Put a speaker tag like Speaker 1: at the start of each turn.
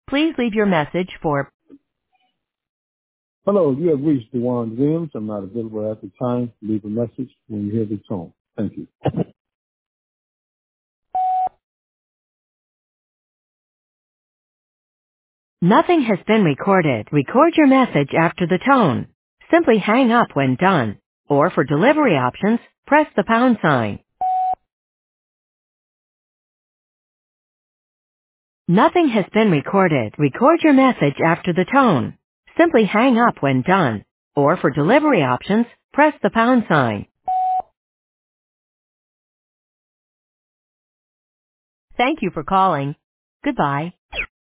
Speaker 1: Please leave your message for
Speaker 2: Hello, you have reached Dewan Williams. I'm not available at the time. Leave a message when you hear the tone. Thank you.
Speaker 1: nothing has been recorded. Record your message after the tone. Simply hang up when done. Or for delivery options, press the pound sign. Nothing has been recorded. Record your message after the tone. Simply hang up when done. Or for delivery options, press the pound sign. Thank you for calling. Goodbye.